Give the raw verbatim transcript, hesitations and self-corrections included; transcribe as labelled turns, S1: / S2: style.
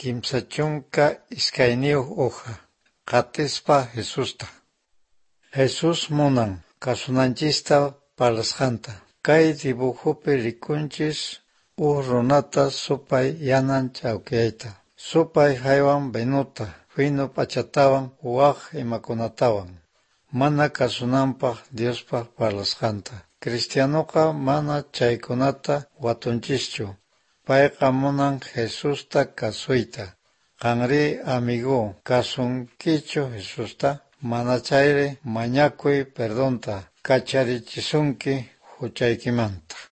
S1: kimsa chunka iskayniyuq uqa, qatispa Jesusta. Jesus munan kasunanchista parlasqanta. Kay dibujupi rikunchis uq runata supay yanan chawkiyayta. Supay haywan benuta, fino pachatawan waq imakunatawan. Mana kasunanpaq Diospaq parlasqanta. Cristianuqa mana chaykunata watunchischu. Payqa munan Jesusta kasuyta. Qanri amigu, kasunkichu Jesusta? Mana chayri mañakuy perdonta, kacharichisunki huchaykimanta.